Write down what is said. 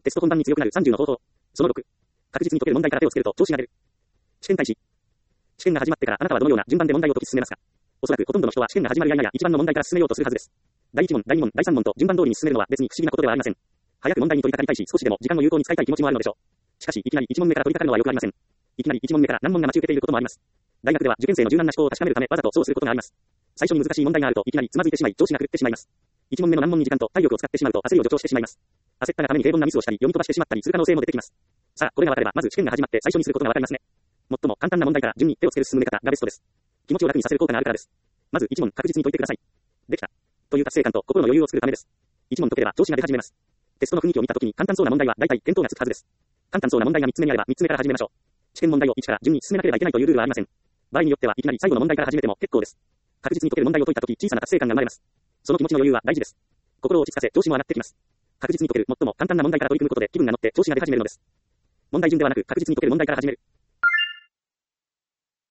テスト本番に強くなる30の方法。その6。確実に解ける問題から手をつけると調子が出る。試験開始。試験が始まってからあなたはどのような順番で問題を解き進めますか？おそらくほとんどの人は試験が始まるや1番の問題から進めようとするはずです。第1問、第2問、第3問と順番通りに進めるのは別に不思議なことではありません。早く問題に取り掛かりたいし、少しでも時間を有効に使いたい気持ちもあるのでしょう。しかし、いきなり1問目から取り掛かるのはよくありません。いきなり1問目から難問が待ち受けていることもあります。大学では受験生の柔軟な思考を確かめるためわざとそうすることがあります。最初に難しい問題があるといきなりつまずいてしまい調子が狂ってしまいます。1問目の難問に時間と体力を使ってしまうと焦りを助長してしまいます。焦ったがために平凡なミスをしたり読み飛ばしてしまったりする可能性も出てきます。さあ、これが分かればまず試験が始まって最初にすることが分かりますね。最も簡単な問題から順に手をつける進め方がベストです。気持ちを楽にさせる効果があるからです。まず1問確実に解いてください。できた。という達成感と心の余裕を作るためです。1問解ければ調子が出始めます。テストの雰囲気を見たときに簡単そうな問題は大体見当がつくはずです。簡単そうな問題が3つ目にあれば3つ目から始めましょう。試験問題を1から順に進めなければいけないというルールはありません。場合によってはいきなり最後の問題から始めても結構です。確実に解ける問題を解いたとき小さな達成感が生まれます。その気持ちの余裕は大事です。心を落ち着かせ調子も上がってきます。確実に解ける最も簡単な問題から取り組むことで気分が乗って調子が出始めるのです。問題順ではなく確実に解ける問題から始める。